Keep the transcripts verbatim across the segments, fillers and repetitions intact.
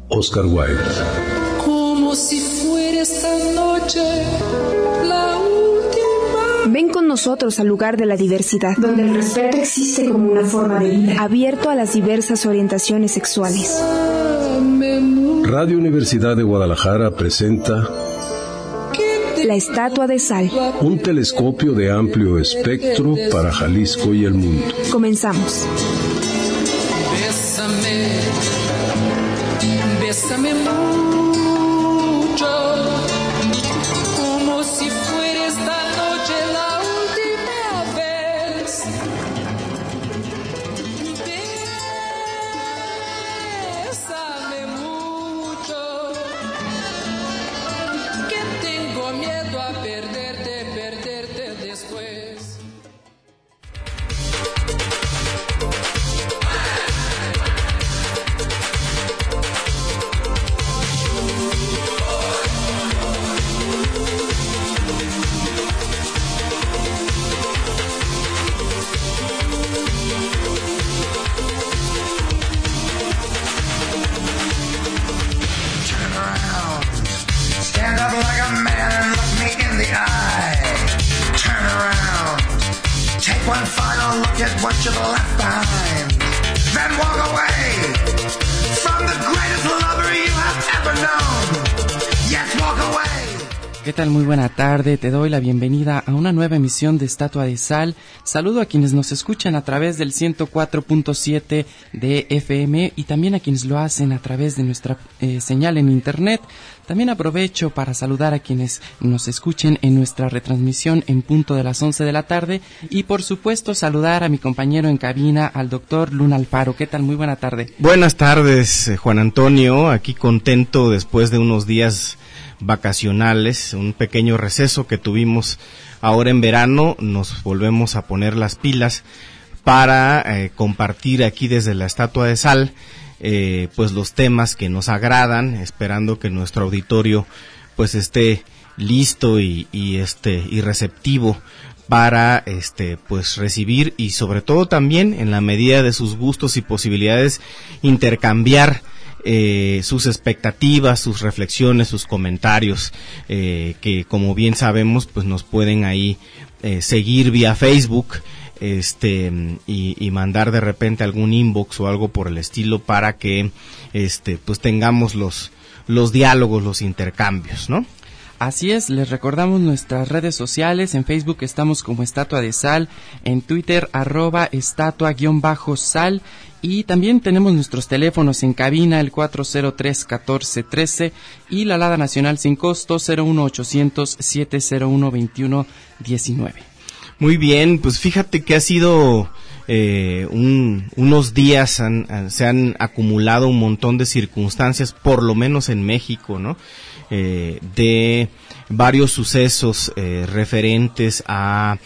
Oscar Wilde. Como si fuera esta noche la última. Ven con nosotros al lugar de la diversidad, donde el respeto existe como una forma de vida, abierto a las diversas orientaciones sexuales. Radio Universidad de Guadalajara presenta La Estatua de Sal, un telescopio de amplio espectro para Jalisco y el mundo. Comenzamos. Bésame, bésame mucho, como si fuera esta noche la última vez. Bésame mucho, que tengo miedo a perderte, perderte después. Stand up like a man and look me in the eye. Turn around. Take one final look at what you've left behind. Then walk away from the greatest lover you have ever known. Yes, walk away. ¿Qué tal? Muy buena tarde, te doy la bienvenida a una nueva emisión de Estatua de Sal. Saludo a quienes nos escuchan a través del ciento cuatro punto siete de F M y también a quienes lo hacen a través de nuestra eh, señal en internet. También aprovecho para saludar a quienes nos escuchen en nuestra retransmisión en punto de las once de la tarde y por supuesto saludar a mi compañero en cabina, al doctor Luna Alfaro. ¿Qué tal? Muy buena tarde. Buenas tardes, Juan Antonio, aquí contento después de unos días vacacionales, un pequeño receso que tuvimos ahora en verano. Nos volvemos a poner las pilas para eh, compartir aquí desde la Estatua de Sal eh, pues los temas que nos agradan, esperando que nuestro auditorio pues esté listo y, y este y receptivo para este pues recibir y sobre todo también en la medida de sus gustos y posibilidades intercambiar Eh, sus expectativas, sus reflexiones, sus comentarios, eh, que como bien sabemos pues nos pueden ahí eh, seguir vía Facebook este y, y mandar de repente algún inbox o algo por el estilo para que este pues tengamos los los diálogos, los intercambios, ¿no? Así es, les recordamos nuestras redes sociales. En Facebook estamos como Estatua de Sal, en Twitter arroba estatua-sal y también tenemos nuestros teléfonos en cabina, el cuatro cero tres, catorce trece y la alada nacional sin costo cero uno ochocientos, siete cero uno, veintiuno diecinueve. Muy bien, pues fíjate que ha sido eh, un, unos días, han, han, se han acumulado un montón de circunstancias, por lo menos en México, ¿no? Eh, de varios sucesos eh, referentes a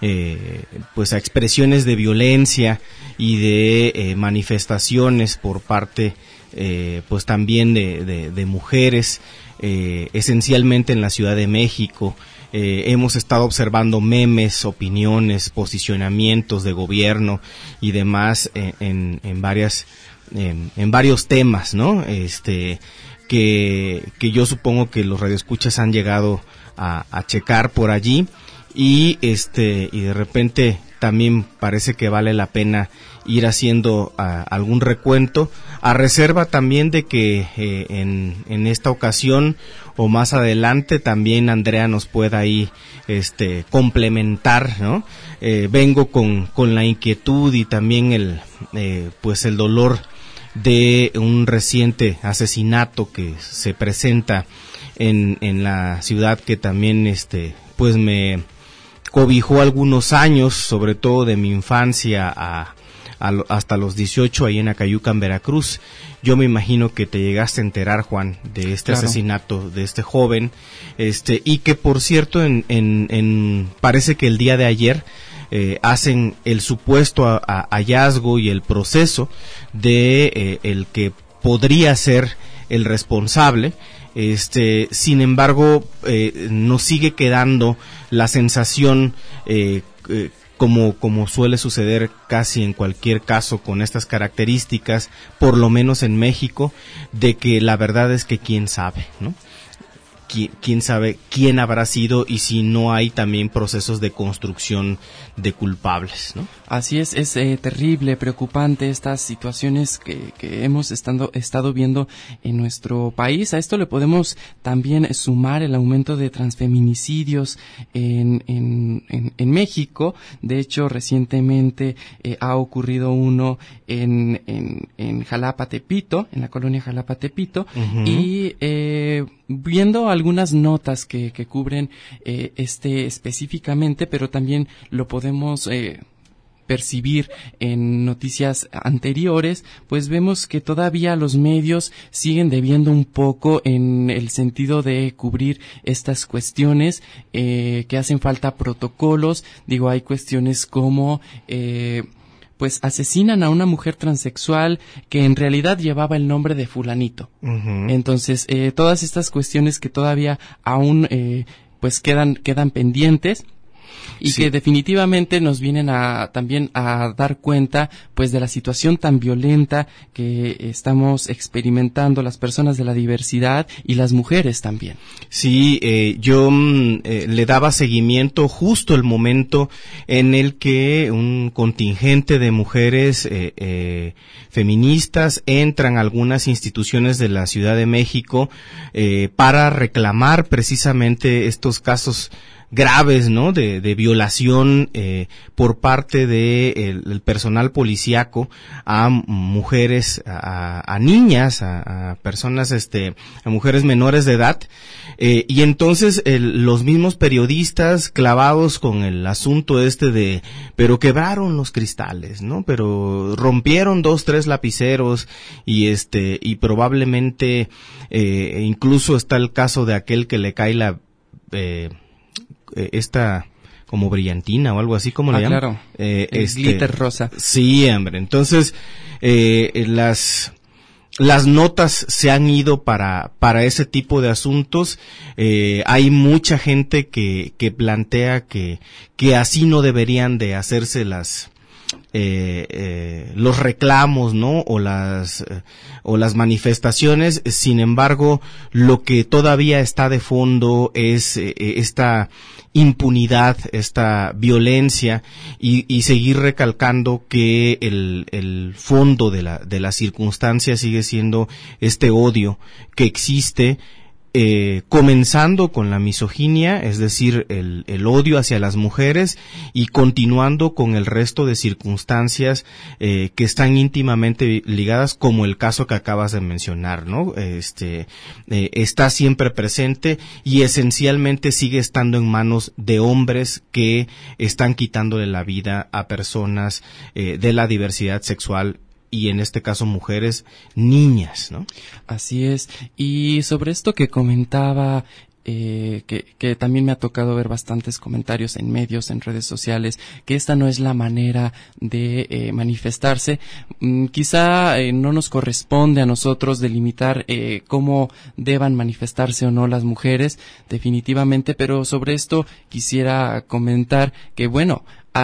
eh, pues a expresiones de violencia y de eh, manifestaciones por parte eh, pues también de, de, de mujeres, eh, esencialmente en la Ciudad de México. Eh, hemos estado observando memes, opiniones, posicionamientos de gobierno y demás en, en, en varias en, en varios temas, ¿no? Este que que yo supongo que los radioescuchas han llegado a, a checar por allí y este y de repente también parece que vale la pena ir haciendo a, algún recuento, a reserva también de que eh, en, en esta ocasión o más adelante también Andrea nos pueda ahí este complementar, ¿no? Eh, vengo con, con la inquietud y también el eh, pues el dolor de un reciente asesinato que se presenta en, en la ciudad que también este pues me cobijó algunos años, sobre todo de mi infancia a, a hasta los dieciocho ahí en Acayucan, Veracruz. Yo me imagino que te llegaste a enterar, Juan, de este claro. asesinato de este joven, este y que por cierto en, en, en parece que el día de ayer eh, hacen el supuesto a, a, hallazgo y el proceso de eh, el que podría ser el responsable. Este, sin embargo, eh, nos sigue quedando la sensación eh, eh, como, como suele suceder casi en cualquier caso con estas características, por lo menos en México, de que la verdad es que quién sabe, ¿no? quién sabe quién habrá sido y si no hay también procesos de construcción de culpables, ¿no? Así es, es eh, terrible, preocupante estas situaciones que, que hemos estando, estado viendo en nuestro país. A esto le podemos también sumar el aumento de transfeminicidios en, en, en, en México. De hecho, recientemente eh, ha ocurrido uno en, en, en Jalapa, Tepito, en la colonia Jalapa, Tepito, uh-huh. y eh, viendo algunas notas que, que cubren eh, este específicamente, pero también lo podemos eh, percibir en noticias anteriores, pues vemos que todavía los medios siguen debiendo un poco en el sentido de cubrir estas cuestiones, eh, que hacen falta protocolos. Digo, hay cuestiones como eh, pues asesinan a una mujer transexual que en realidad llevaba el nombre de fulanito. Uh-huh. Entonces, eh, todas estas cuestiones que todavía aún eh, pues quedan quedan pendientes y sí. que definitivamente nos vienen a también a dar cuenta pues de la situación tan violenta que estamos experimentando las personas de la diversidad y las mujeres también. Sí, eh, yo eh, le daba seguimiento justo el momento en el que un contingente de mujeres eh, eh, feministas entran a algunas instituciones de la Ciudad de México eh, para reclamar precisamente estos casos graves, ¿no? De, de violación eh, por parte de el, el personal policíaco a mujeres, a, a niñas, a, a personas, este, a mujeres menores de edad, eh, y entonces el, los mismos periodistas clavados con el asunto este de, pero quebraron los cristales, ¿no? Pero rompieron dos, tres lapiceros y este, y probablemente eh, incluso está el caso de aquel que le cae la eh, esta como brillantina o algo así, como ah, le llaman. Claro. Eh, el este, glitter rosa. Sí, hombre. Entonces, eh, las las notas se han ido para para ese tipo de asuntos. Eh, hay mucha gente que que plantea que que así no deberían de hacerse las Eh, eh, los reclamos, ¿no? O las eh, o las manifestaciones. Sin embargo, lo que todavía está de fondo es eh, esta impunidad, esta violencia y, y seguir recalcando que el, el fondo de la de la circunstancia sigue siendo este odio que existe. Eh, comenzando con la misoginia, es decir, el, el odio hacia las mujeres, y continuando con el resto de circunstancias eh, que están íntimamente ligadas, como el caso que acabas de mencionar, ¿no? Este eh, está siempre presente y esencialmente sigue estando en manos de hombres que están quitándole la vida a personas eh, de la diversidad sexual, y en este caso mujeres, niñas, ¿no? Así es. Y sobre esto que comentaba, eh, que, que también me ha tocado ver bastantes comentarios en medios, en redes sociales, que esta no es la manera de eh, manifestarse. Mm, quizá eh, no nos corresponde a nosotros delimitar eh, cómo deban manifestarse o no las mujeres, definitivamente, pero sobre esto quisiera comentar que, bueno,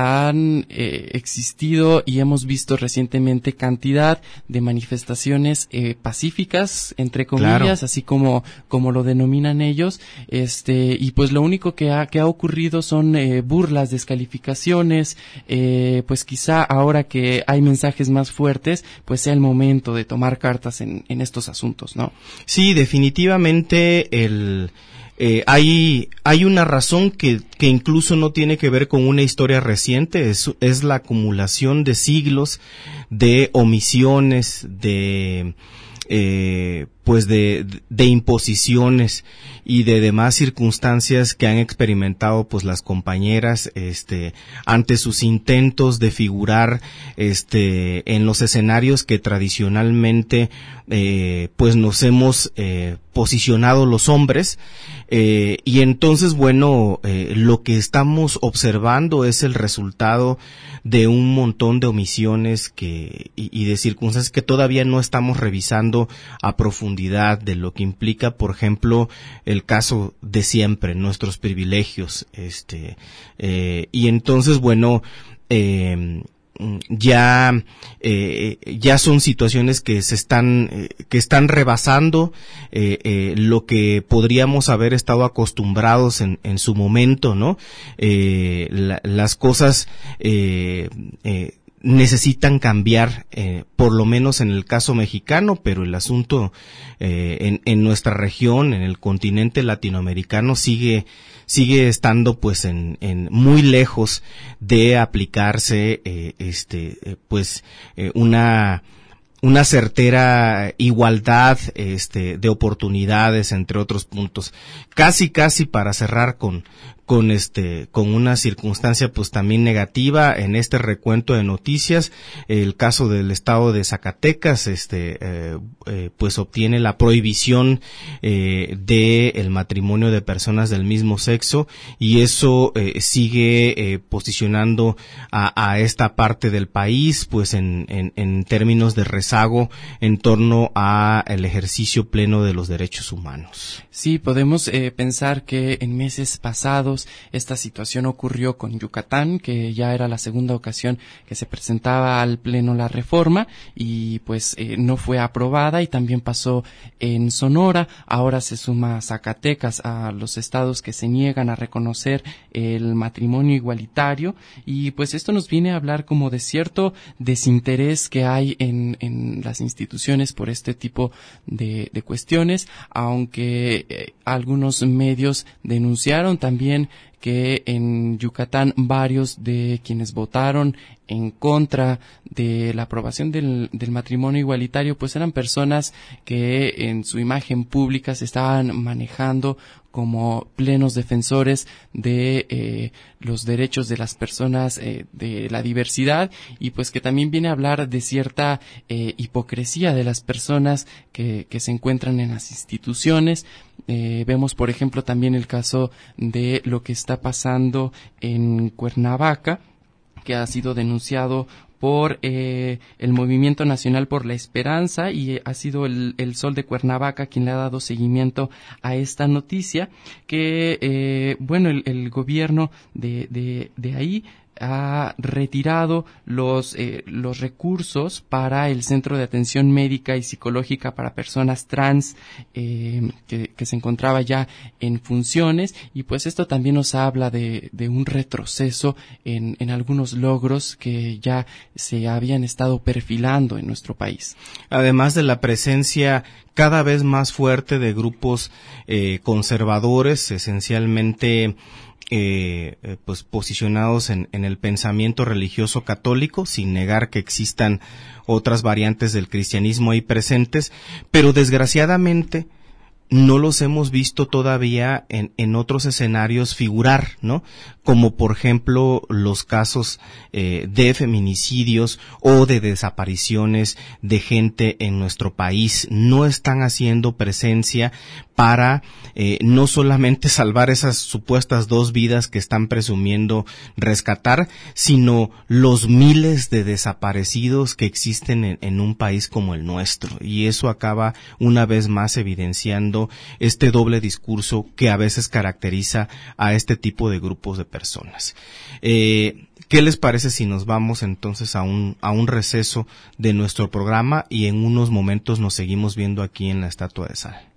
han eh, existido y hemos visto recientemente cantidad de manifestaciones eh, pacíficas, entre comillas, claro. así como como lo denominan ellos, este y pues lo único que ha que ha ocurrido son eh, burlas, descalificaciones, eh, pues quizá ahora que hay mensajes más fuertes, pues sea el momento de tomar cartas en en estos asuntos, ¿no? Sí, definitivamente el Eh, hay hay una razón que que incluso no tiene que ver con una historia reciente, es es la acumulación de siglos de omisiones, de eh, pues de de imposiciones y de demás circunstancias que han experimentado pues las compañeras este ante sus intentos de figurar este en los escenarios que tradicionalmente eh, pues nos hemos eh, posicionado los hombres. Eh, y entonces, bueno, eh, lo que estamos observando es el resultado de un montón de omisiones que y, y de circunstancias que todavía no estamos revisando a profundidad profundidad de lo que implica, por ejemplo, el caso de siempre, nuestros privilegios, este, eh, y entonces, bueno, eh, ya eh, ya son situaciones que se están eh, que están rebasando eh, eh, lo que podríamos haber estado acostumbrados en, en su momento, ¿no? Eh, la, las cosas eh, eh, necesitan cambiar, eh, por lo menos en el caso mexicano, pero el asunto eh, en, en nuestra región, en el continente latinoamericano, sigue sigue estando pues en, en muy lejos de aplicarse eh, este eh, pues eh, una una certera igualdad este de oportunidades, entre otros puntos. Casi casi para cerrar con con este con una circunstancia pues también negativa en este recuento de noticias, el caso del estado de Zacatecas, este eh, eh, pues obtiene la prohibición eh, de el matrimonio de personas del mismo sexo, y eso eh, sigue eh, posicionando a, a esta parte del país pues en, en, en términos de rezago en torno a el ejercicio pleno de los derechos humanos. Sí, podemos eh, pensar que en meses pasados esta situación ocurrió con Yucatán, que ya era la segunda ocasión que se presentaba al Pleno la reforma y pues eh, no fue aprobada, y también pasó en Sonora. Ahora se suma Zacatecas a los estados que se niegan a reconocer el matrimonio igualitario, y pues esto nos viene a hablar como de cierto desinterés que hay en, en las instituciones por este tipo de, de cuestiones, aunque eh, algunos medios denunciaron también que en Yucatán varios de quienes votaron en contra de la aprobación del, del matrimonio igualitario pues eran personas que en su imagen pública se estaban manejando como plenos defensores de eh, los derechos de las personas, eh, de la diversidad, y pues que también viene a hablar de cierta eh, hipocresía de las personas que, que se encuentran en las instituciones. Eh, vemos, por ejemplo, también el caso de lo que está pasando en Cuernavaca, que ha sido denunciado por eh, el Movimiento Nacional por la Esperanza, y eh, ha sido el, el Sol de Cuernavaca quien le ha dado seguimiento a esta noticia, que eh, bueno, el, el gobierno de, de, de ahí ha retirado los eh, los recursos para el Centro de Atención Médica y Psicológica para Personas Trans, eh, que, que se encontraba ya en funciones, y pues esto también nos habla de, de un retroceso en, en algunos logros que ya se habían estado perfilando en nuestro país. Además de la presencia cada vez más fuerte de grupos eh, conservadores, esencialmente Eh, eh, pues posicionados en, en el pensamiento religioso católico, sin negar que existan otras variantes del cristianismo ahí presentes, pero desgraciadamente no los hemos visto todavía en, en otros escenarios figurar, ¿no? Como por ejemplo los casos eh, de feminicidios o de desapariciones de gente en nuestro país. No están haciendo presencia para eh, no solamente salvar esas supuestas dos vidas que están presumiendo rescatar, sino los miles de desaparecidos que existen en, en un país como el nuestro. Y eso acaba una vez más evidenciando este doble discurso que a veces caracteriza a este tipo de grupos de personas. Eh, ¿Qué les parece si nos vamos entonces a un, a un receso de nuestro programa y en unos momentos nos seguimos viendo aquí en la Estatua de Sal?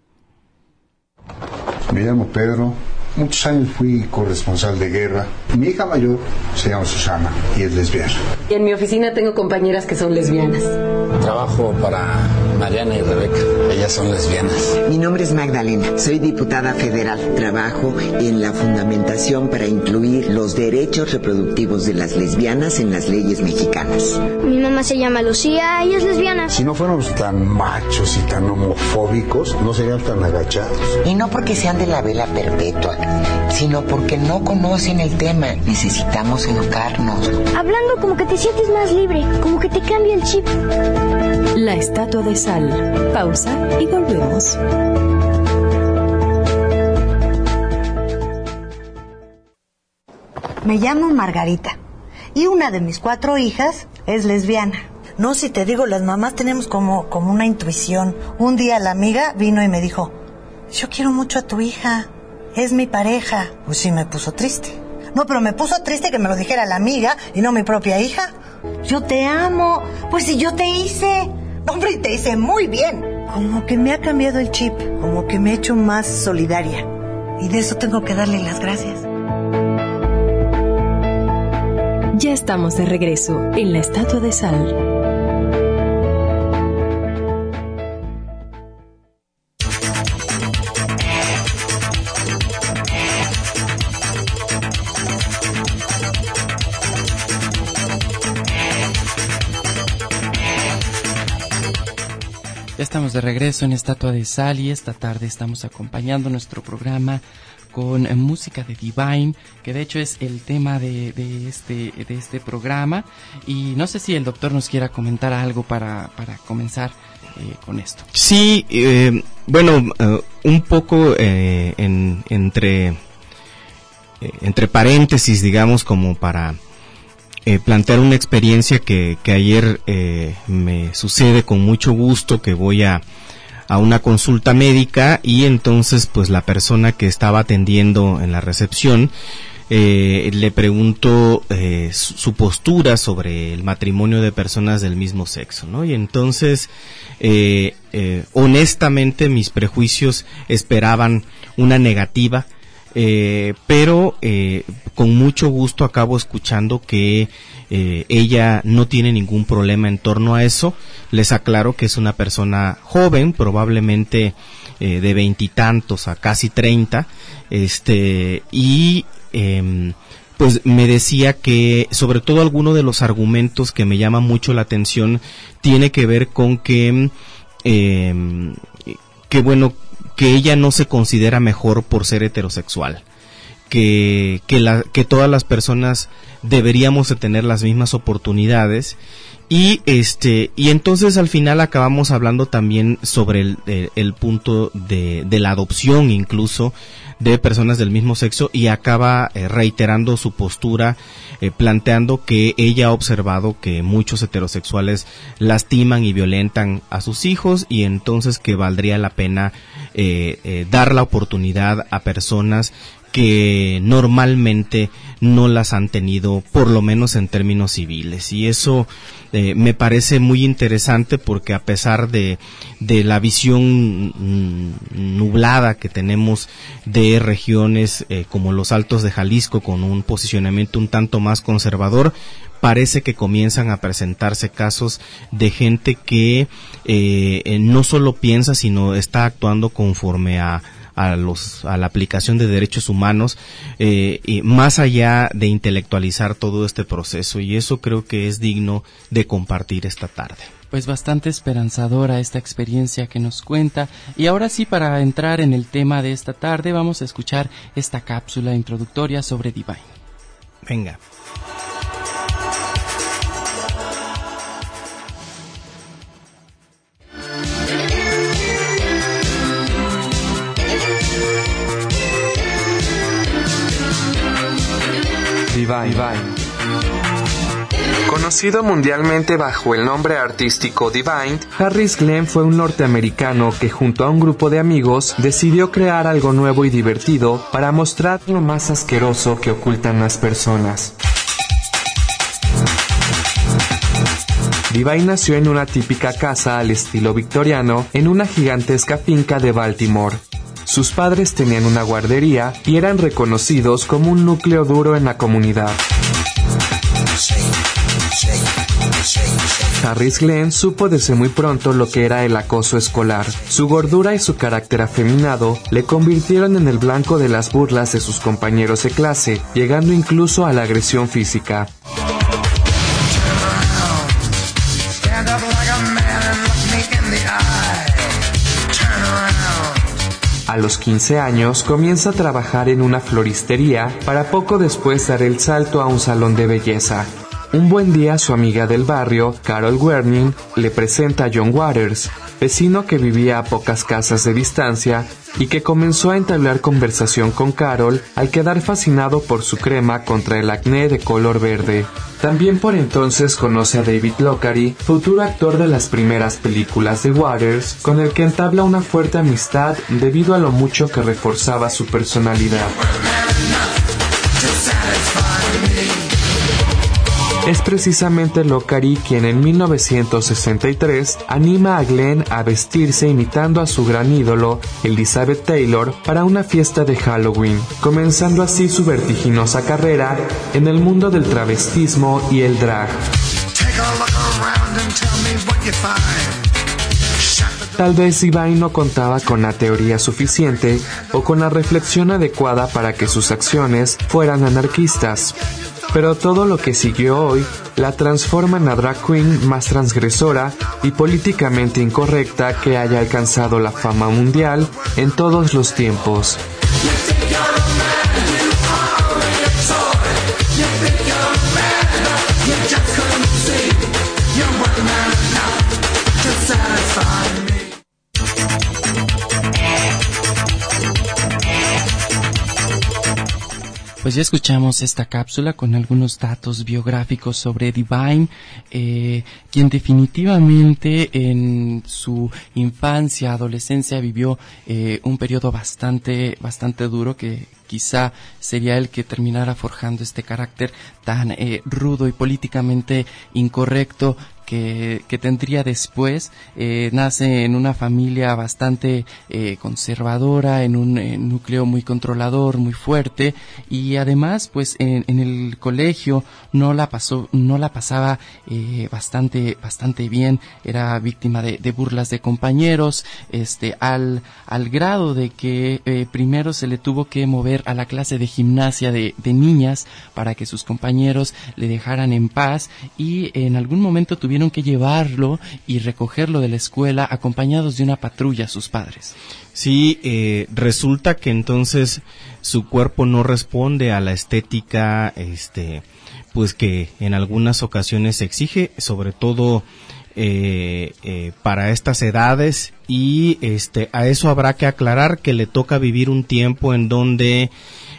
Me llamo Pedro. Muchos años fui corresponsal de guerra. Mi hija mayor se llama Susana y es lesbiana. Y en mi oficina tengo compañeras que son lesbianas. Trabajo para Mariana y Rebeca. Ellas son lesbianas. Mi nombre es Magdalena. Soy diputada federal. Trabajo en la fundamentación para incluir los derechos reproductivos de las lesbianas en las leyes mexicanas. Mi mamá se llama Lucía y es lesbiana. Si no fuéramos tan machos y tan homofóbicos, no serían tan agachados. Y no porque sean de la vela perpetua, sino porque no conocen el tema. Necesitamos educarnos. Hablando como que te sientes más libre, como que te cambia el chip. La Estatua de Sal. Pausa y volvemos. Me llamo Margarita y una de mis cuatro hijas es lesbiana. No, si te digo, las mamás tenemos como, como una intuición. Un día la amiga vino y me dijo, yo quiero mucho a tu hija, es mi pareja. Pues sí, me puso triste. No, pero me puso triste que me lo dijera la amiga y no mi propia hija. Yo te amo, pues si yo te hice. Hombre, y te hice muy bien. Como que me ha cambiado el chip, como que me he hecho más solidaria. Y de eso tengo que darle las gracias. Ya estamos de regreso en la Estatua de Sal. Ya estamos de regreso en Estatua de Sal y esta tarde estamos acompañando nuestro programa con eh, música de Divine, que de hecho es el tema de, de este de este programa, y no sé si el doctor nos quiera comentar algo para, para comenzar eh, con esto. Sí, eh, bueno, uh, un poco eh, en, entre, eh, entre paréntesis, digamos, como para... Eh, plantear una experiencia que, que ayer eh, me sucede con mucho gusto, que voy a, a una consulta médica y entonces pues la persona que estaba atendiendo en la recepción eh, le pregunto eh, su, su postura sobre el matrimonio de personas del mismo sexo, ¿no? Y entonces eh, eh, honestamente mis prejuicios esperaban una negativa. Eh, pero eh, con mucho gusto acabo escuchando que eh, ella no tiene ningún problema en torno a eso. Les aclaro que es una persona joven, probablemente eh, de veintitantos a casi treinta, este, y eh, pues me decía que sobre todo alguno de los argumentos que me llama mucho la atención tiene que ver con que eh, que bueno, que ella no se considera mejor por ser heterosexual, que que, la, que todas las personas deberíamos de tener las mismas oportunidades, y este y entonces al final acabamos hablando también sobre el, el, el punto de, de la adopción incluso de personas del mismo sexo, y acaba eh, reiterando su postura, eh, planteando que ella ha observado que muchos heterosexuales lastiman y violentan a sus hijos, y entonces que valdría la pena eh, eh, dar la oportunidad a personas que normalmente no las han tenido, por lo menos en términos civiles. Y eso eh, me parece muy interesante, porque a pesar de, de la visión nublada que tenemos de regiones eh, como los Altos de Jalisco, con un posicionamiento un tanto más conservador, parece que comienzan a presentarse casos de gente que eh, no solo piensa, sino está actuando conforme a a los a la aplicación de derechos humanos, eh, y más allá de intelectualizar todo este proceso, y eso creo que es digno de compartir esta tarde. Pues bastante esperanzadora esta experiencia que nos cuenta, y ahora sí, para entrar en el tema de esta tarde, vamos a escuchar esta cápsula introductoria sobre Divine. Venga. Divine. Divine. Conocido mundialmente bajo el nombre artístico Divine, Harris Glenn fue un norteamericano que junto a un grupo de amigos decidió crear algo nuevo y divertido para mostrar lo más asqueroso que ocultan las personas. Divine nació en una típica casa al estilo victoriano en una gigantesca finca de Baltimore. Sus padres tenían una guardería y eran reconocidos como un núcleo duro en la comunidad. Harris Glenn supo desde muy pronto lo que era el acoso escolar. Su gordura y su carácter afeminado le convirtieron en el blanco de las burlas de sus compañeros de clase, llegando incluso a la agresión física. A los quince años comienza a trabajar en una floristería para poco después dar el salto a un salón de belleza. Un buen día su amiga del barrio, Carol Werning, le presenta a John Waters, vecino que vivía a pocas casas de distancia y que comenzó a entablar conversación con Carol al quedar fascinado por su crema contra el acné de color verde. También por entonces conoce a David Lochary, futuro actor de las primeras películas de Waters, con el que entabla una fuerte amistad debido a lo mucho que reforzaba su personalidad. Es precisamente Lochary quien en mil novecientos sesenta y tres anima a Glenn a vestirse imitando a su gran ídolo, Elizabeth Taylor, para una fiesta de Halloween, comenzando así su vertiginosa carrera en el mundo del travestismo y el drag. Tal vez Divine no contaba con la teoría suficiente o con la reflexión adecuada para que sus acciones fueran anarquistas. Pero todo lo que siguió hoy la transforma en la drag queen más transgresora y políticamente incorrecta que haya alcanzado la fama mundial en todos los tiempos. Pues ya escuchamos esta cápsula con algunos datos biográficos sobre Divine, eh, quien definitivamente en su infancia, adolescencia vivió eh, un periodo bastante, bastante duro que quizá sería el que terminara forjando este carácter tan eh, rudo y políticamente incorrecto que, que tendría después. Eh, nace en una familia bastante eh, conservadora, en un eh, núcleo muy controlador, muy fuerte, y además pues en, en el colegio no la pasó, no la pasaba eh, bastante, bastante bien. Era víctima de, de burlas de compañeros, este, al, al grado de que eh, primero se le tuvo que mover a la clase de gimnasia de, de niñas para que sus compañeros le dejaran en paz, y en algún momento tuvieron que llevarlo y recogerlo de la escuela acompañados de una patrulla sus padres. Sí, eh, resulta que entonces su cuerpo no responde a la estética, este, pues que en algunas ocasiones se exige, sobre todo eh, eh, para estas edades, y este, a eso habrá que aclarar que le toca vivir un tiempo en donde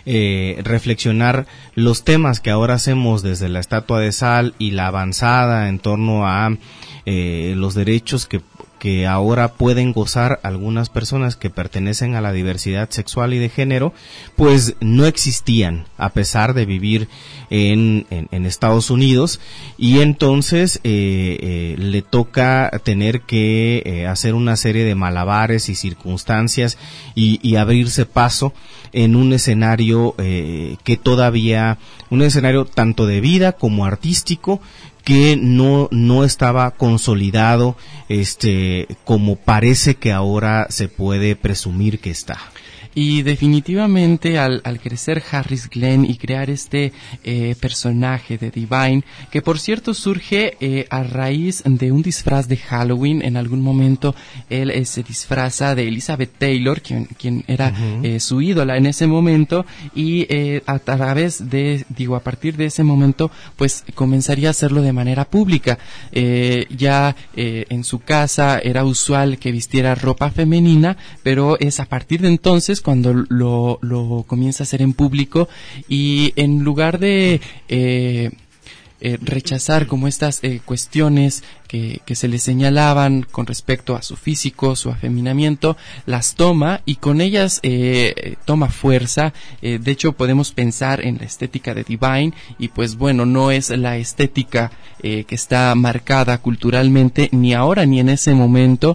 Eh, reflexionar los temas que ahora hacemos desde la Estatua de Sal y la avanzada en torno a eh, los derechos que, que ahora pueden gozar algunas personas que pertenecen a la diversidad sexual y de género, pues no existían a pesar de vivir en, en, en Estados Unidos, y entonces eh, eh, le toca tener que eh, hacer una serie de malabares y circunstancias y, y abrirse paso en un escenario eh, que todavía, un escenario tanto de vida como artístico, que no no estaba consolidado, este, como parece que ahora se puede presumir que está. Y definitivamente al, al crecer Harris Glenn y crear este eh, personaje de Divine, que por cierto surge eh, a raíz de un disfraz de Halloween. En algún momento él eh, se disfraza de Elizabeth Taylor, quien, quien era uh-huh. eh, su ídola en ese momento, y eh, a través de, digo, a partir de ese momento, pues comenzaría a hacerlo de manera pública. Eh, ya eh, en su casa era usual que vistiera ropa femenina, pero es a partir de entonces cuando lo, lo comienza a hacer en público, y en lugar de eh, eh, rechazar como estas eh, cuestiones que, que se le señalaban con respecto a su físico, su afeminamiento, las toma y con ellas eh, toma fuerza. Eh, de hecho podemos pensar en la estética de Divine, y pues bueno, no es la estética eh, que está marcada culturalmente ni ahora ni en ese momento,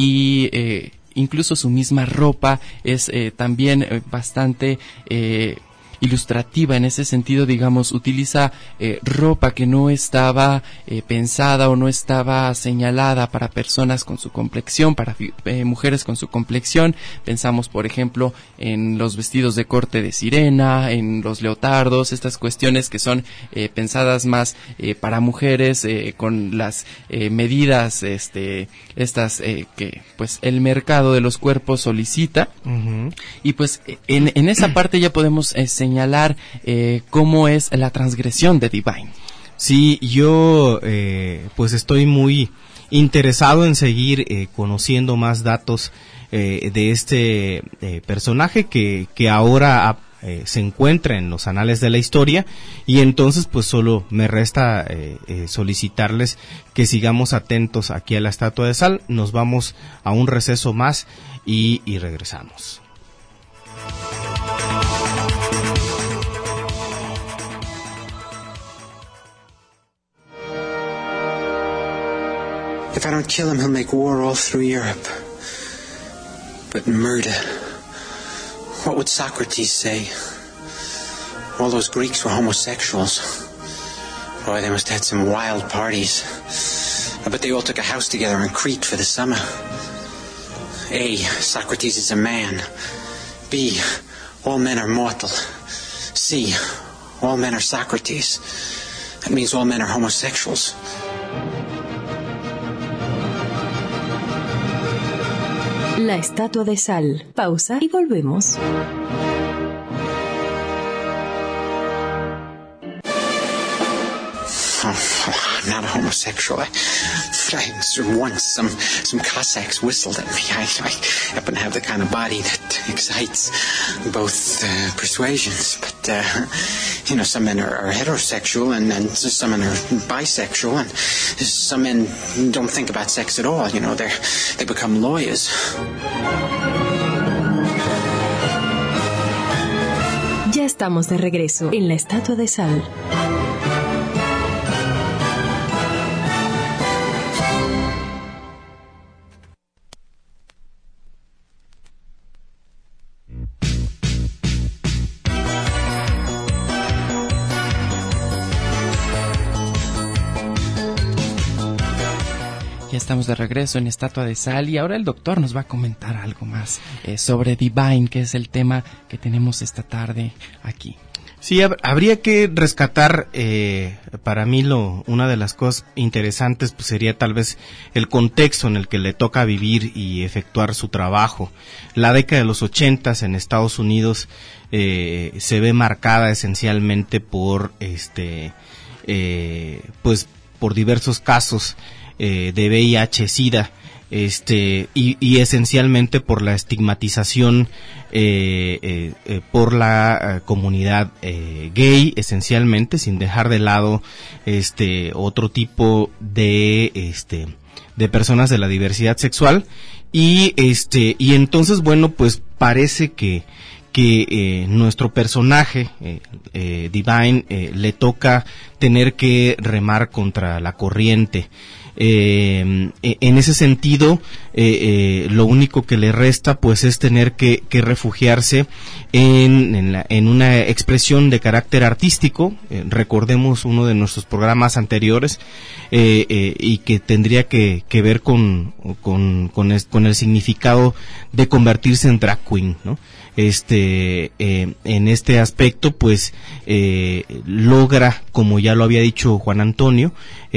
y eh, incluso su misma ropa es eh, también eh, bastante eh, ilustrativa en ese sentido. Digamos, utiliza eh, ropa que no estaba eh, pensada o no estaba señalada para personas con su complexión, para eh, mujeres con su complexión. Pensamos, por ejemplo, en los vestidos de corte de sirena, en los leotardos, estas cuestiones que son eh, pensadas más eh, para mujeres, eh, con las eh, medidas este estas eh, que pues el mercado de los cuerpos solicita. Uh-huh. Y pues en, en esa parte ya podemos eh, señalar eh, cómo es la transgresión de Divine. Sí, yo eh, pues estoy muy interesado en seguir eh, conociendo más datos eh, de este eh, personaje que, que ahora ha, eh, se encuentra en los anales de la historia, y entonces pues solo me resta eh, eh, solicitarles que sigamos atentos aquí a la Estatua de Sal. Nos vamos a un receso más y, y regresamos. If I don't kill him, he'll make war all through Europe. But murder, what would Socrates say? All those Greeks were homosexuals. Boy, they must have had some wild parties. I bet they all took a house together in Crete for the summer. A, Socrates is a man. B, all men are mortal. C, all men are Socrates. That means all men are homosexuals. La Estatua de Sal. Pausa y volvemos. Oh, I'm not a homosexual. I, I once some some Cossacks whistled at me. I, I happen to have the kind of body that excites both uh, persuasions. But uh, you know, some men are, are heterosexual, and, and some men are bisexual, and some men don't think about sex at all. You know, they they become lawyers. Ya estamos de regreso en la Estatua de Sal. Ya estamos de regreso en Estatua de Sal y ahora el doctor nos va a comentar algo más eh, sobre Divine, que es el tema que tenemos esta tarde aquí. Sí, hab- habría que rescatar, eh, para mí lo, una de las cosas interesantes pues sería tal vez el contexto en el que le toca vivir y efectuar su trabajo. La década de los ochentas en Estados Unidos eh, se ve marcada esencialmente por este, eh, pues por diversos casos eh, de V I H SIDA, este y, y esencialmente por la estigmatización eh, eh, eh, por la eh, comunidad eh, gay, esencialmente, sin dejar de lado este otro tipo de este de personas de la diversidad sexual, y este y entonces bueno, pues parece que que eh, nuestro personaje eh, eh, Divine eh, le toca tener que remar contra la corriente. Eh, en ese sentido, eh, eh, lo único que le resta pues es tener que, que refugiarse en, en, la, en una expresión de carácter artístico. Eh, recordemos uno de nuestros programas anteriores eh, eh, y que tendría que, que ver con, con, con, es, con el significado de convertirse en drag queen, ¿no? Este, eh, en este aspecto pues eh, logra, como ya lo había dicho Juan Antonio,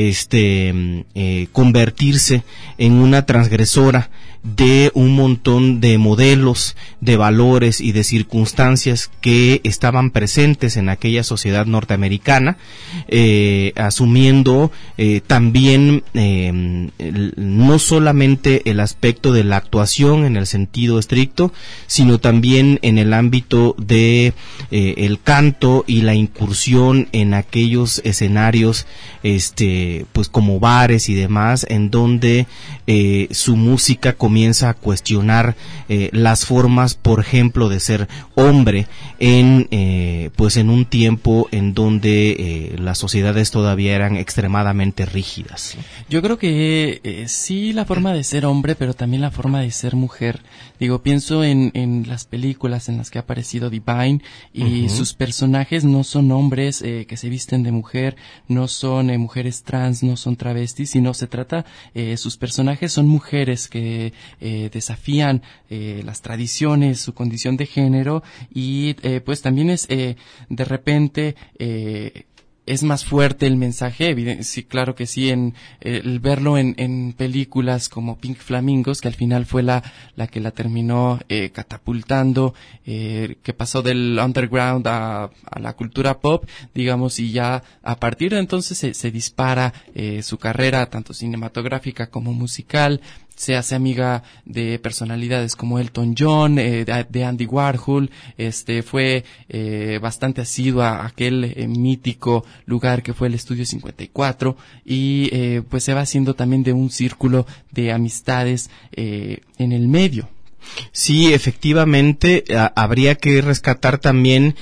este eh, convertirse en una transgresora de un montón de modelos, de valores y de circunstancias que estaban presentes en aquella sociedad norteamericana, eh, asumiendo eh, también eh, el, no solamente el aspecto de la actuación en el sentido estricto, sino también en el ámbito de eh, el canto y la incursión en aquellos escenarios, este, pues como bares y demás, en donde eh, su música comienza comienza a cuestionar eh, las formas, por ejemplo, de ser hombre en eh, pues en un tiempo en donde eh, las sociedades todavía eran extremadamente rígidas. Yo creo que eh, sí, la forma de ser hombre, pero también la forma de ser mujer. Digo, pienso en, en las películas en las que ha aparecido Divine y uh-huh. sus personajes no son hombres eh, que se visten de mujer, no son eh, mujeres trans, no son travestis, sino se trata, eh, sus personajes son mujeres que eh, desafían eh, las tradiciones, su condición de género, y eh, pues también es eh, de repente eh, es más fuerte el mensaje, evidente, sí, claro que sí, en eh, el verlo en, en películas como Pink Flamingos, que al final fue la, la que la terminó eh, catapultando, eh, que pasó del underground a, a la cultura pop, digamos, y ya a partir de entonces se, se dispara eh, su carrera, tanto cinematográfica como musical. Se hace amiga de personalidades como Elton John, eh, de, de Andy Warhol, este fue eh, bastante asidua a aquel eh, mítico lugar que fue el Estudio cincuenta y cuatro y eh, pues se va haciendo también de un círculo de amistades eh, en el medio. Sí, efectivamente, a, habría que rescatar también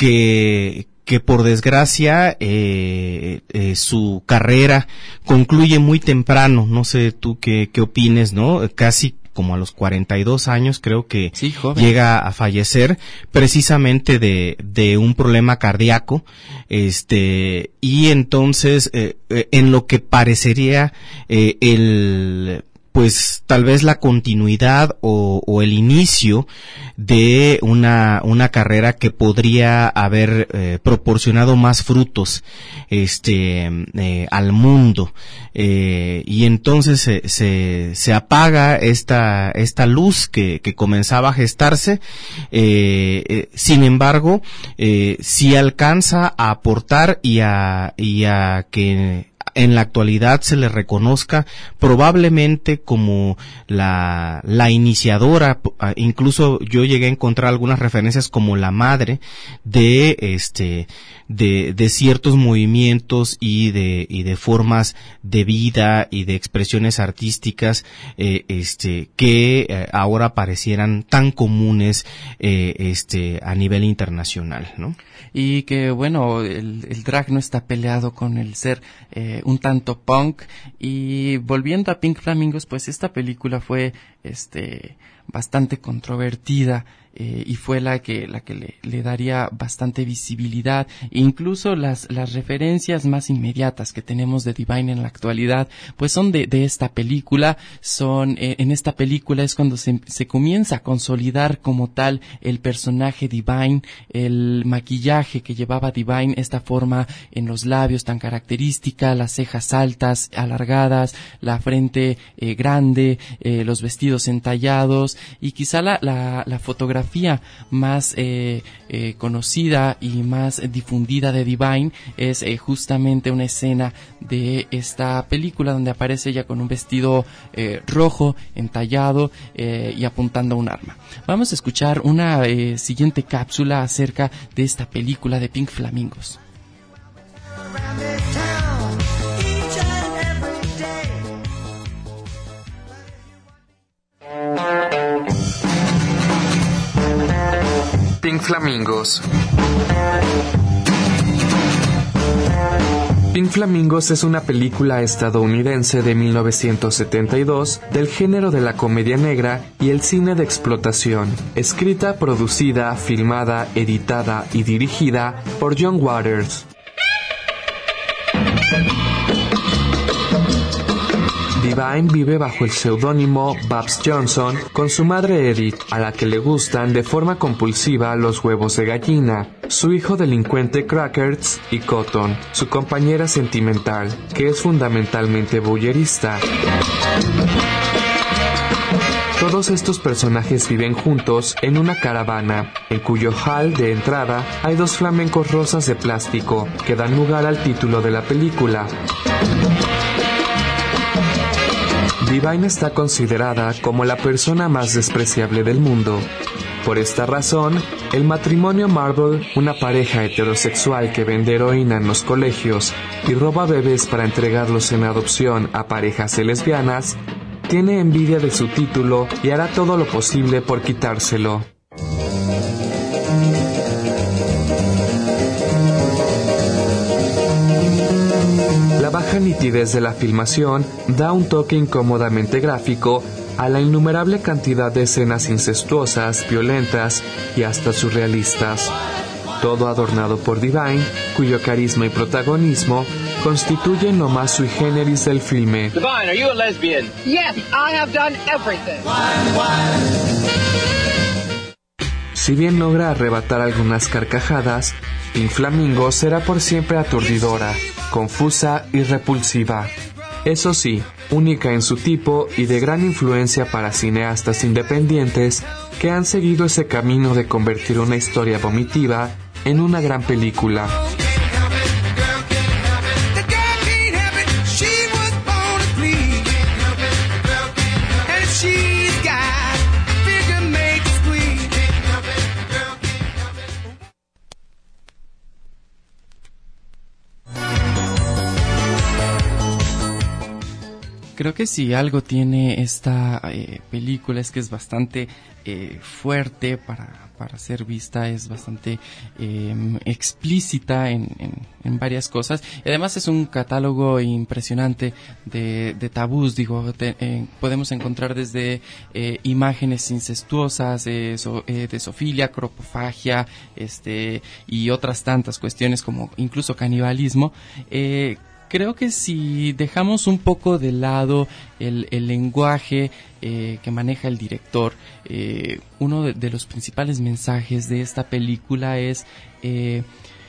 que que por desgracia eh, eh, su carrera concluye muy temprano. No sé tú qué, qué opines, ¿no? Casi como a los cuarenta y dos años creo que sí, llega a fallecer precisamente de, de un problema cardíaco, este, y entonces eh, eh, en lo que parecería eh, el pues tal vez la continuidad o, o el inicio de una una carrera que podría haber eh, proporcionado más frutos este eh, al mundo, eh, y entonces se, se se apaga esta esta luz que que comenzaba a gestarse. eh, eh, sin embargo eh, sí alcanza a aportar y a y a que en la actualidad se le reconozca probablemente como la, la iniciadora. Incluso yo llegué a encontrar algunas referencias como la madre de este de, de ciertos movimientos y de y de formas de vida y de expresiones artísticas eh, este que eh, ahora parecieran tan comunes eh, este a nivel internacional, ¿no? Y que bueno, el, el drag no está peleado con el ser eh, un tanto punk. Y volviendo a Pink Flamingos, pues esta película fue este bastante controvertida eh, y fue la que la que le, le daría bastante visibilidad. Incluso las las referencias más inmediatas que tenemos de Divine en la actualidad pues son de de esta película. Son eh, en esta película es cuando se se comienza a consolidar como tal el personaje Divine, el maquillaje que llevaba Divine, esta forma en los labios tan característica, las cejas altas, alargadas, la frente eh, grande, eh, los vestidos entallados, y quizá la la, la fotografía más eh, eh, conocida y más difundida de Divine es eh, justamente una escena de esta película donde aparece ella con un vestido eh, rojo entallado eh, y apuntando a un arma. Vamos a escuchar una eh, siguiente cápsula acerca de esta película de Pink Flamingos. Pink Flamingos. Pink Flamingos es una película estadounidense de mil novecientos setenta y dos del género de la comedia negra y el cine de explotación, escrita, producida, filmada, editada y dirigida por John Waters. Divine vive bajo el seudónimo Babs Johnson con su madre Edith, a la que le gustan de forma compulsiva los huevos de gallina, su hijo delincuente Crackers y Cotton, su compañera sentimental, que es fundamentalmente voyerista. Todos estos personajes viven juntos en una caravana, en cuyo hall de entrada hay dos flamencos rosas de plástico que dan lugar al título de la película. Divine está considerada como la persona más despreciable del mundo. Por esta razón, el matrimonio Marble, una pareja heterosexual que vende heroína en los colegios y roba bebés para entregarlos en adopción a parejas lesbianas, tiene envidia de su título y hará todo lo posible por quitárselo. La baja nitidez de la filmación da un toque incómodamente gráfico a la innumerable cantidad de escenas incestuosas, violentas y hasta surrealistas. Todo adornado por Divine, cuyo carisma y protagonismo constituyen lo más sui generis del filme. Divine, are you a lesbian? Yes, I have done everything. Si bien logra arrebatar algunas carcajadas, Pink Flamingo será por siempre aturdidora, confusa y repulsiva. Eso sí, única en su tipo y de gran influencia para cineastas independientes que han seguido ese camino de convertir una historia vomitiva en una gran película. Creo que si algo tiene esta eh, película es que es bastante eh, fuerte para, para ser vista, es bastante eh, explícita en, en, en varias cosas. Y además es un catálogo impresionante de, de tabús, digo, te, eh, podemos encontrar desde eh, imágenes incestuosas, eh, so, eh, de zoofilia, cropofagia, este, y otras tantas cuestiones como incluso canibalismo. Eh, Creo que si dejamos un poco de lado el, el lenguaje eh, que maneja el director, eh, uno de, de los principales mensajes de esta película es eh,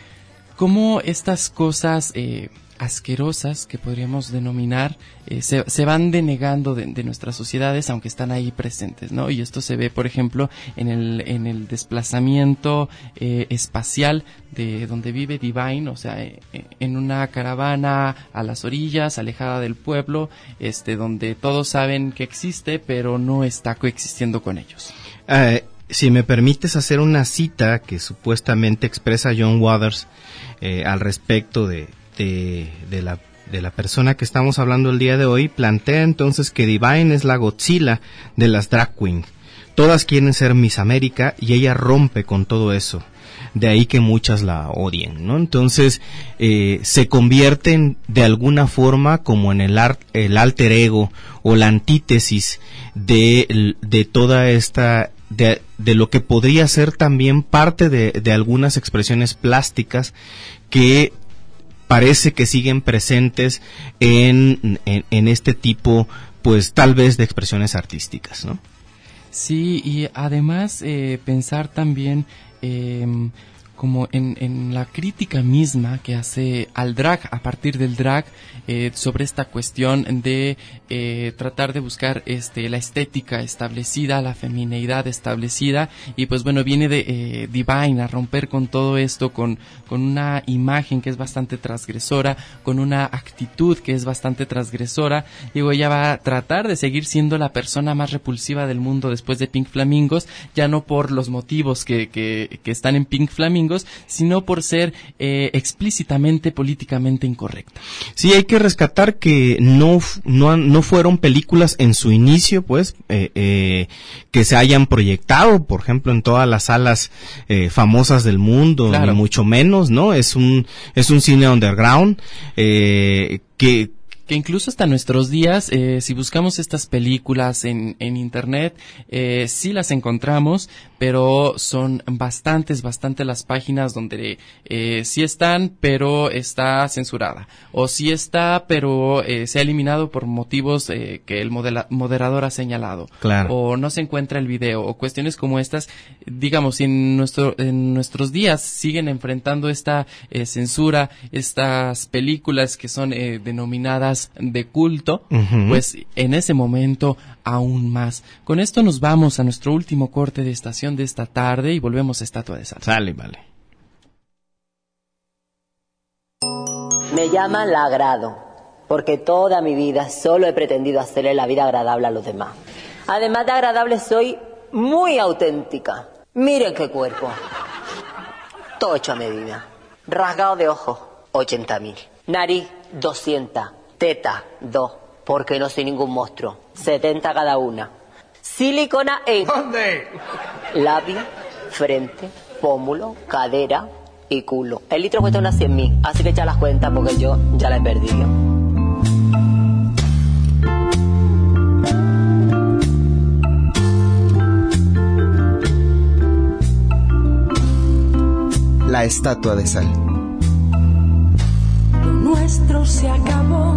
cómo estas cosas eh, asquerosas que podríamos denominar eh, se, se van denegando de, de nuestras sociedades, aunque están ahí presentes, ¿no? Y esto se ve, por ejemplo, en el en el desplazamiento eh, espacial de donde vive Divine, o sea, eh, en una caravana a las orillas, alejada del pueblo, este, donde todos saben que existe, pero no está coexistiendo con ellos. Uh, si me permites hacer una cita que supuestamente expresa John Waters eh, al respecto de De, de la de la persona que estamos hablando el día de hoy, plantea entonces que Divine es la Godzilla de las drag queen. Todas quieren ser Miss América y ella rompe con todo eso. De ahí que muchas la odien, ¿no? Entonces eh, se convierten de alguna forma como en el, art, el alter ego o la antítesis de, de toda esta de, de lo que podría ser también parte de, de algunas expresiones plásticas que parece que siguen presentes en, en, en este tipo, pues tal vez de expresiones artísticas, ¿no? Sí, y además eh, pensar también eh, como en, en la crítica misma que hace al drag, a partir del drag, eh, sobre esta cuestión de eh, tratar de buscar este la estética establecida, la femineidad establecida, y pues bueno, viene de eh, Divine a romper con todo esto, con, con una imagen que es bastante transgresora, con una actitud que es bastante transgresora. Digo, ella va a tratar de seguir siendo la persona más repulsiva del mundo después de Pink Flamingos, ya no por los motivos que, que, que están en Pink Flamingos, sino por ser eh, explícitamente políticamente incorrecta. Sí, hay que rescatar que no no no fueron películas en su inicio, pues, eh, eh, que se hayan proyectado, por ejemplo, en todas las salas eh, famosas del mundo, claro. Ni mucho menos, ¿no? Es un es un cine underground eh, que que incluso hasta nuestros días, eh, si buscamos estas películas en, en internet, eh, sí las encontramos, pero son bastantes, bastantes las páginas donde eh, sí están, pero está censurada, o sí está, pero eh, se ha eliminado por motivos eh, que el modela- moderador ha señalado, claro. O no se encuentra el video, o cuestiones como estas. Digamos, si en, nuestro, en nuestros días siguen enfrentando esta eh, censura, estas películas que son eh, denominadas de culto, uh-huh. Pues en ese momento aún más. Con esto nos vamos a nuestro último corte de estación de esta tarde y volvemos a Estatua de Sal. Sale, vale. Me llaman la agrado, porque toda mi vida solo he pretendido hacerle la vida agradable a los demás. Además de agradable, soy muy auténtica. Miren qué cuerpo. Todo hecho a medida. Rasgado de ojos, ochenta mil. Nariz, doscientas. Teta, dos, porque no soy ningún monstruo. setenta cada una. Silicona en... ¿Dónde? Labio, frente, pómulo, cadera y culo. El litro cuesta unas cien mil, así que echa las cuentas porque yo ya la he perdido. La Estatua de Sal. Lo nuestro se acabó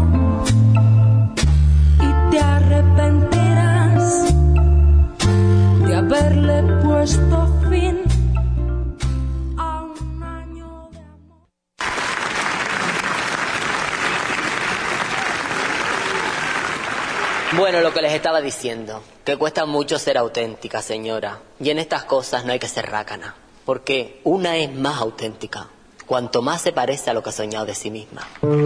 y te arrepentirás de haberle puesto fin Bueno, lo que les estaba diciendo, que cuesta mucho ser auténtica, señora. Y en estas cosas no hay que ser rácana, porque una es más auténtica cuanto más se parece a lo que ha soñado de sí misma.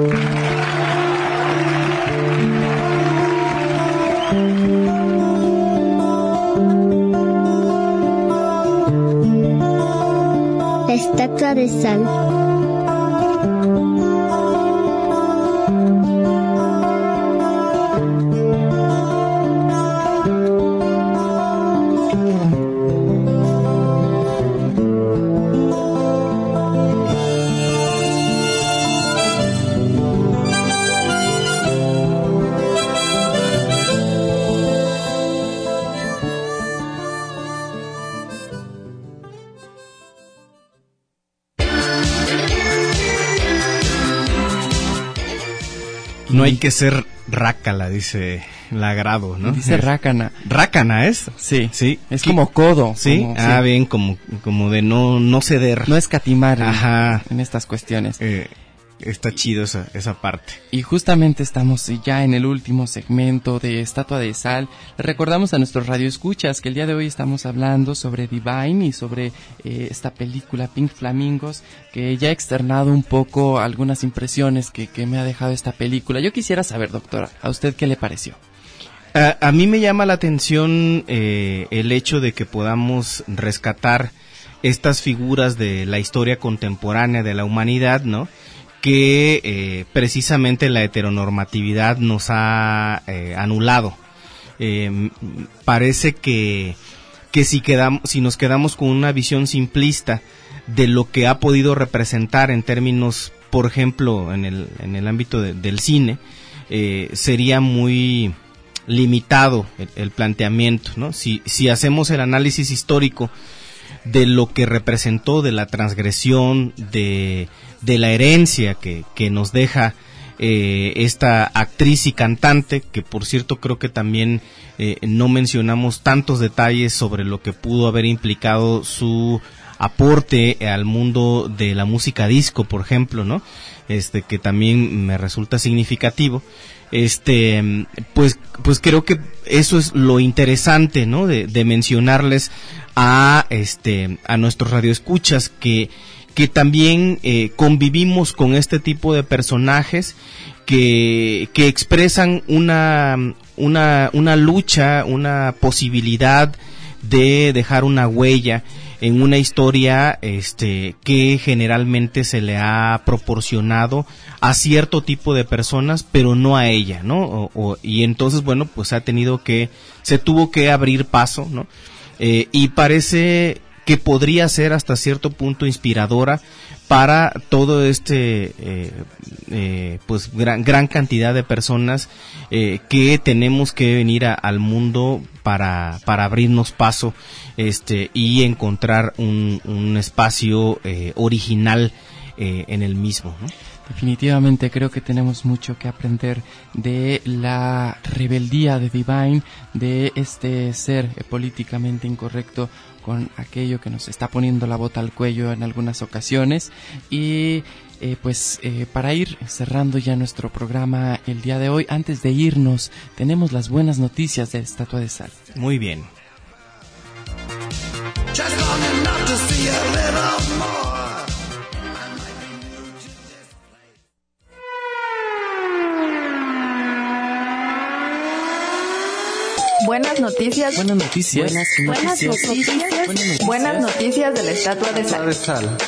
La estatua de sal. No hay que ser rácala, dice Lagrado, ¿no? Dice rácana. ¿Rácana es? Sí. Sí. Es como codo. Sí. Como, ah, sí. bien, como, como de no, no ceder. No escatimar Ajá. En, en estas cuestiones. Eh, está chido esa, esa parte. Y justamente estamos ya en el último segmento de Estatua de Sal. Le recordamos a nuestros radioescuchas que el día de hoy estamos hablando sobre Divine y sobre eh, esta película Pink Flamingos, que ya he externado un poco algunas impresiones que, que me ha dejado esta película. Yo quisiera saber, doctora, ¿a usted qué le pareció? A, a mí me llama la atención eh, el hecho de que podamos rescatar estas figuras de la historia contemporánea de la humanidad, ¿no? Que eh, precisamente la heteronormatividad nos ha eh, anulado. Eh, parece que, que si, quedamos, si nos quedamos con una visión simplista de lo que ha podido representar en términos, por ejemplo, en el, en el ámbito de, del cine, eh, sería muy limitado el, el planteamiento, ¿no? Si, si hacemos el análisis histórico de lo que representó, de la transgresión, de, de la herencia que, que nos deja eh, esta actriz y cantante, que por cierto creo que también eh, no mencionamos tantos detalles sobre lo que pudo haber implicado su aporte al mundo de la música disco, por ejemplo, ¿no? Este, que también me resulta significativo. Este, pues, pues creo que eso es lo interesante, ¿no? De, de mencionarles a, este, a nuestros radioescuchas que, que también eh, convivimos con este tipo de personajes que, que expresan una, una, una lucha, una posibilidad de dejar una huella en una historia este que generalmente se le ha proporcionado a cierto tipo de personas, pero no a ella, ¿no? O, o, y entonces, bueno, pues ha tenido que, se tuvo que abrir paso, ¿no? Eh, y parece que podría ser hasta cierto punto inspiradora para todo este eh, eh, pues gran, gran cantidad de personas eh, que tenemos que venir a, al mundo para para abrirnos paso este y encontrar un, un espacio eh, original eh, en el mismo, ¿no? Definitivamente creo que tenemos mucho que aprender de la rebeldía de Divine, de este ser políticamente incorrecto con aquello que nos está poniendo la bota al cuello en algunas ocasiones. Y eh, pues eh, para ir cerrando ya nuestro programa el día de hoy, antes de irnos, tenemos las buenas noticias de Estatua de Sal. Muy bien. Buenas noticias. Buenas noticias. Buenas noticias. Buenas noticias. Buenas noticias de la Estatua de Sal. de Sal.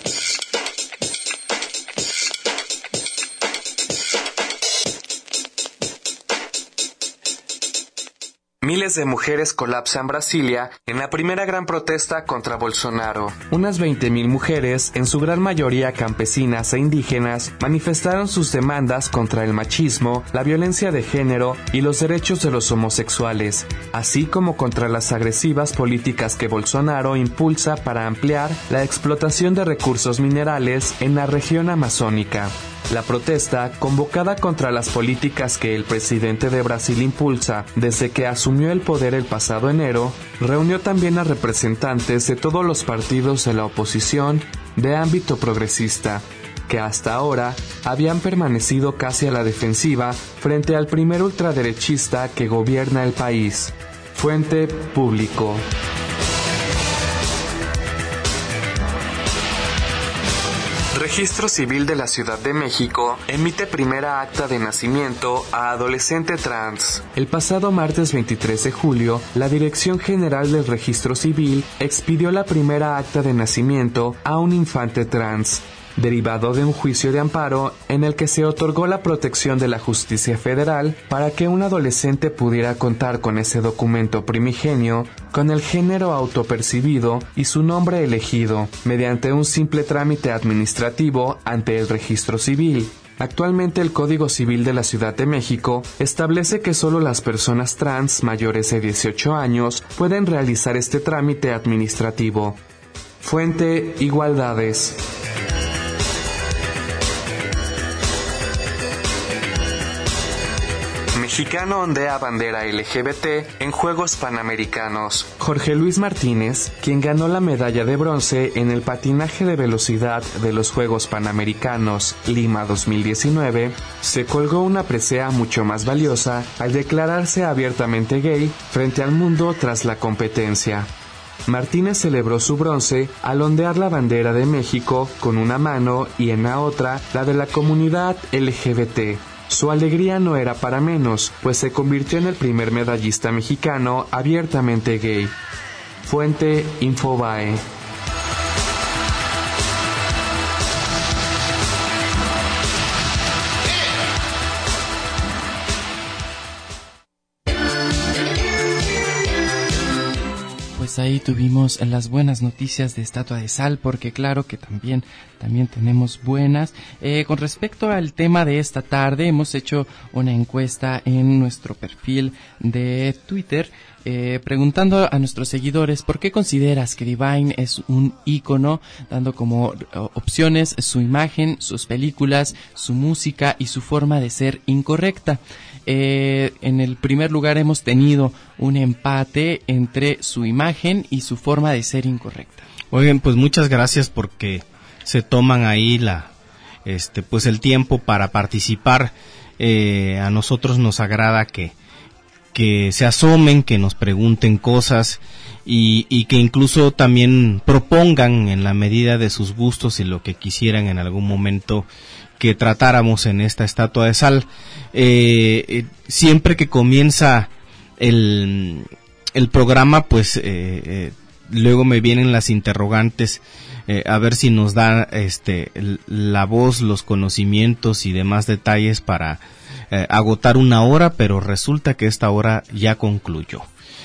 Miles de mujeres colapsan Brasilia en la primera gran protesta contra Bolsonaro. Unas veinte mil mujeres, en su gran mayoría campesinas e indígenas, manifestaron sus demandas contra el machismo, la violencia de género y los derechos de los homosexuales, así como contra las agresivas políticas que Bolsonaro impulsa para ampliar la explotación de recursos minerales en la región amazónica. La protesta, convocada contra las políticas que el presidente de Brasil impulsa desde que asumió el poder el pasado enero, reunió también a representantes de todos los partidos de la oposición de ámbito progresista, que hasta ahora habían permanecido casi a la defensiva frente al primer ultraderechista que gobierna el país. Fuente Público. Registro Civil de la Ciudad de México emite primera acta de nacimiento a adolescente trans. El pasado martes veintitrés de julio, la Dirección General del Registro Civil expidió la primera acta de nacimiento a un infante trans, derivado de un juicio de amparo en el que se otorgó la protección de la justicia federal para que un adolescente pudiera contar con ese documento primigenio, con el género autopercibido y su nombre elegido, mediante un simple trámite administrativo ante el registro civil. Actualmente el Código Civil de la Ciudad de México establece que solo las personas trans mayores de dieciocho años pueden realizar este trámite administrativo. Fuente Igualdades. Mexicano ondea bandera L G B T en Juegos Panamericanos. Jorge Luis Martínez, quien ganó la medalla de bronce en el patinaje de velocidad de los Juegos Panamericanos Lima dos mil diecinueve, se colgó una presea mucho más valiosa al declararse abiertamente gay frente al mundo tras la competencia. Martínez celebró su bronce al ondear la bandera de México con una mano y en la otra la de la comunidad L G B T. Su alegría no era para menos, pues se convirtió en el primer medallista mexicano abiertamente gay. Fuente Infobae. Pues ahí tuvimos las buenas noticias de Estatua de Sal, porque claro que también, también tenemos buenas. Eh, con respecto al tema de esta tarde, hemos hecho una encuesta en nuestro perfil de Twitter, eh, preguntando a nuestros seguidores por qué consideras que Divine es un ícono, dando como opciones su imagen, sus películas, su música y su forma de ser incorrecta. Eh, en el primer lugar hemos tenido un empate entre su imagen y su forma de ser incorrecta. Oigan, pues muchas gracias porque se toman ahí la, este, pues el tiempo para participar. Eh, a nosotros nos agrada que, que se asomen, que nos pregunten cosas y, y que incluso también propongan en la medida de sus gustos y lo que quisieran en algún momento que tratáramos en esta Estatua de Sal. Eh, eh, siempre que comienza el, el programa, pues eh, eh, luego me vienen las interrogantes, eh, a ver si nos da este, la voz, los conocimientos y demás detalles para eh, agotar una hora, pero resulta que esta hora ya concluyó.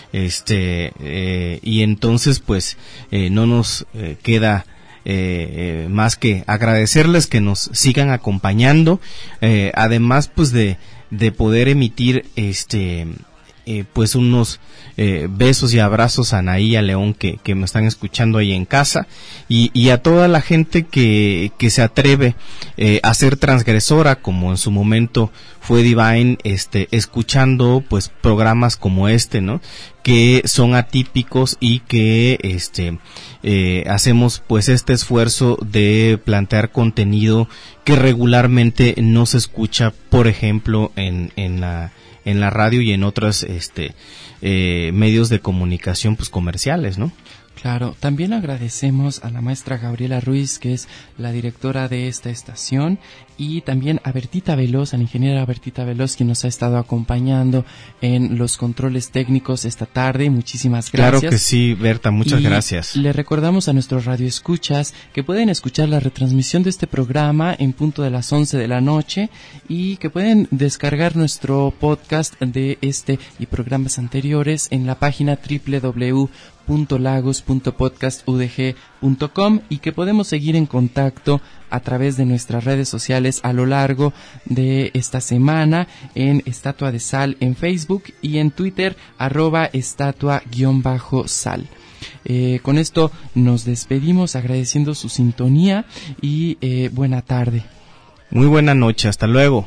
Este eh, y entonces pues eh, no nos eh, queda Eh, eh, más que agradecerles que nos sigan acompañando, eh, además pues de, de poder emitir este eh, pues unos eh, besos y abrazos a Anaí y a León que, que me están escuchando ahí en casa y, y a toda la gente que, que se atreve eh, a ser transgresora, como en su momento fue Divine, este, escuchando pues programas como este, ¿no? Que son atípicos y que este eh, hacemos pues este esfuerzo de plantear contenido que regularmente no se escucha, por ejemplo, en, en la en la radio y en otros este eh, medios de comunicación pues comerciales, ¿no? Claro, también agradecemos a la maestra Gabriela Ruiz, que es la directora de esta estación, y también a Bertita Veloz, a la ingeniera Bertita Veloz, quien nos ha estado acompañando en los controles técnicos esta tarde. Muchísimas gracias. Claro que sí, Berta, muchas y gracias. Le recordamos a nuestros radioescuchas que pueden escuchar la retransmisión de este programa en punto de las once de la noche y que pueden descargar nuestro podcast de este y programas anteriores en la página doble u doble u doble u punto lagos punto podcast u d g punto com y que podemos seguir en contacto a través de nuestras redes sociales a lo largo de esta semana en Estatua de Sal en Facebook y en Twitter arroba estatua guión bajo sal. Eh, con esto nos despedimos agradeciendo su sintonía y eh, buena tarde. Muy buena noche, hasta luego.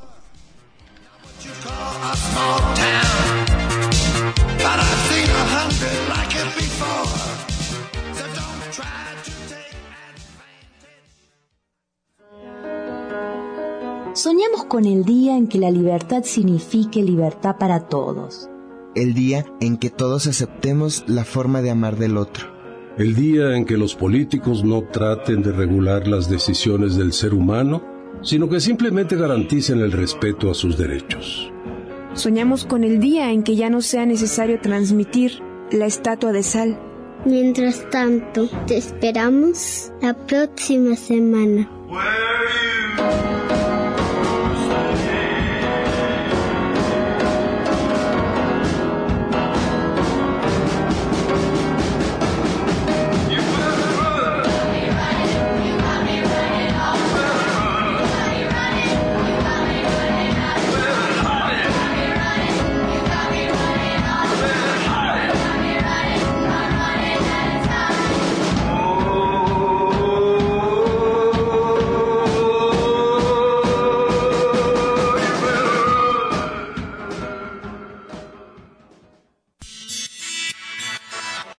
Soñamos con el día en que la libertad signifique libertad para todos. El día en que todos aceptemos la forma de amar del otro. El día en que los políticos no traten de regular las decisiones del ser humano, sino que simplemente garanticen el respeto a sus derechos. Soñamos con el día en que ya no sea necesario transmitir la estatua de sal. Mientras tanto, te esperamos la próxima semana. Where are you?